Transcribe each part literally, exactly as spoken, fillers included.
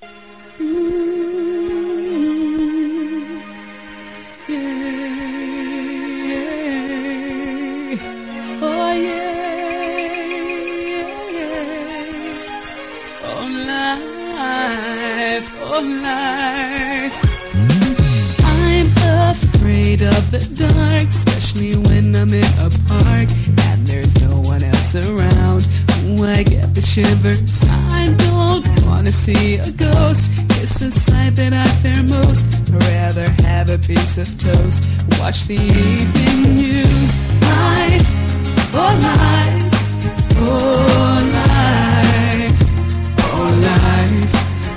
Life. I'm afraid of the dark, especially when I'm in a park and there's no one else around. Ooh, I get the shivers. I don't wanna see a ghost. It's a sight that I fear most. I'd rather have a piece of toast, watch the evening news. Life, oh life, oh life, oh life.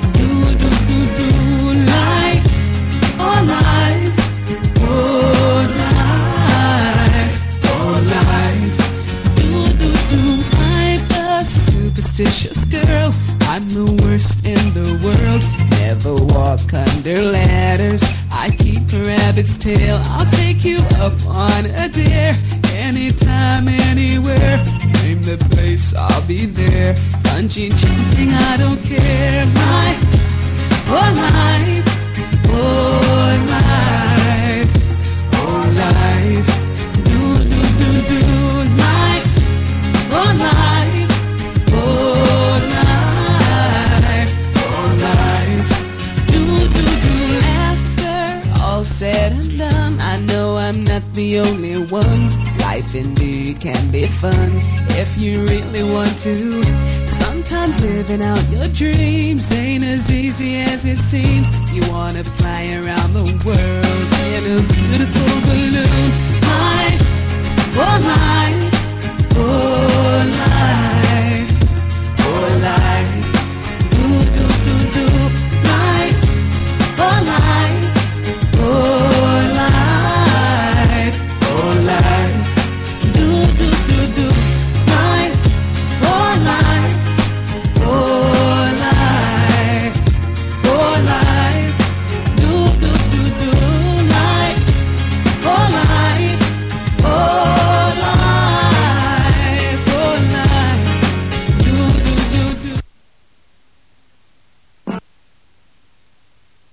Superstitious girl, I'm the worst in the world. Never walk under ladders, I keep a rabbit's tail. I'll take you up on a dare, anytime, anywhere. Name the place, I'll be there. Bungee jumping, I don't care. My, oh life, oh life, oh life. Do, do, do, do, life, oh life. Oh life, oh life, do do do. After all said and done, I know I'm not the only one. Life indeed can be fun if you really want to. Sometimes living out your dreams ain't as easy as it seems. You wanna fly around the world in a beautiful balloon. Life, oh life, oh life.